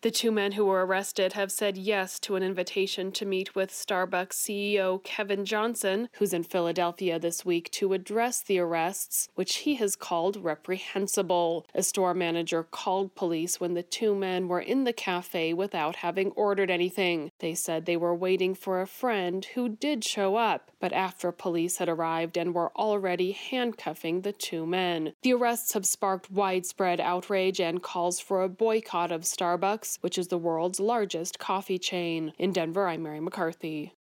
The two men who were arrested have said yes to an invitation to meet with Starbucks CEO Kevin Johnson, who's in Philadelphia this week, to address the arrests, which he has called reprehensible. A store manager called police when the two men were in the cafe without having ordered anything. They said they were waiting for a friend who did show up, but after police had arrived and were already handcuffing the two men. The arrests have sparked widespread outrage and calls for a boycott of Starbucks, which is the world's largest coffee chain. In Denver, I'm Mary McCarthy.